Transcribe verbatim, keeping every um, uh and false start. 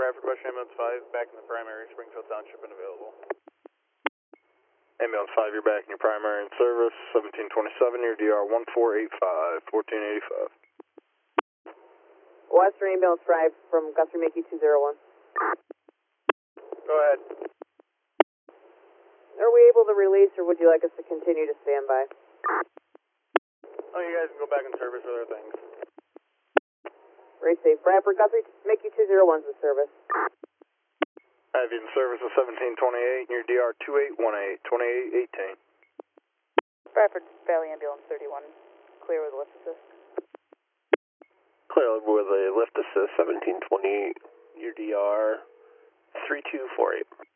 Bradford West Ambulance five, back in the primary, Springfield Township and available. Ambulance five, you're back in your primary in service, seventeen twenty-seven, your D R one four eight five, fourteen eighty-five. Western Ambulance five from Guthrie Mickey two zero one. Go ahead. Are we able to release, or would you like us to continue to stand by? Oh, you guys can go back in service with other things. Race safe. Bradford, Guthrie Mickey two zero one's in service. I have you in service at seventeen twenty-eight, and your D R two eight one eight, twenty-eight eighteen. Bradford Valley Ambulance thirty-one, clear with lift assist. Clear with a lift assist, seventeen twenty-eight, your D R three two four eight.